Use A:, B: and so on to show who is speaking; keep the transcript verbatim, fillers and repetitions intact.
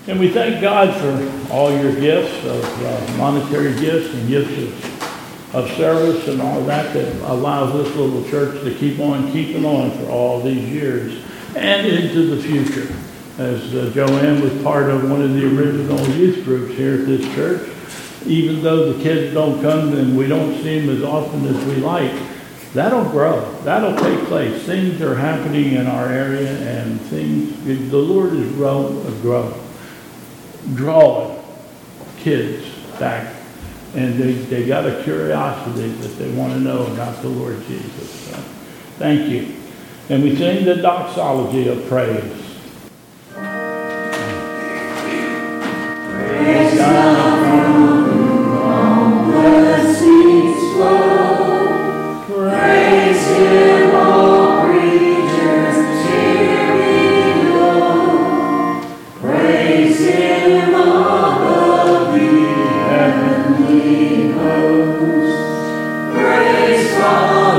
A: And we thank God for all your gifts of uh, monetary gifts and gifts of, of service and all that that allows this little church to keep on keeping on for all these years and into the future. As uh, Joanne was part of one of the original youth groups here at this church, even though the kids don't come and we don't see them as often as we like, that'll grow. That'll take place. Things are happening in our area, and things, the Lord is grow, grow, drawing kids back. And they, they got a curiosity that they want to know about the Lord Jesus. So, thank you. And we sing the doxology of praise. Praise God from all the seas flow. Praise Him, all creatures here below. Praise Him above the heavenly hosts. Praise God.